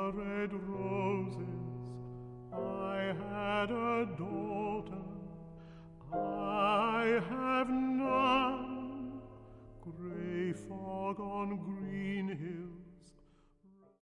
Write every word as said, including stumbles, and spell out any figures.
red roses. I had a daughter, I have none. Grey fog on green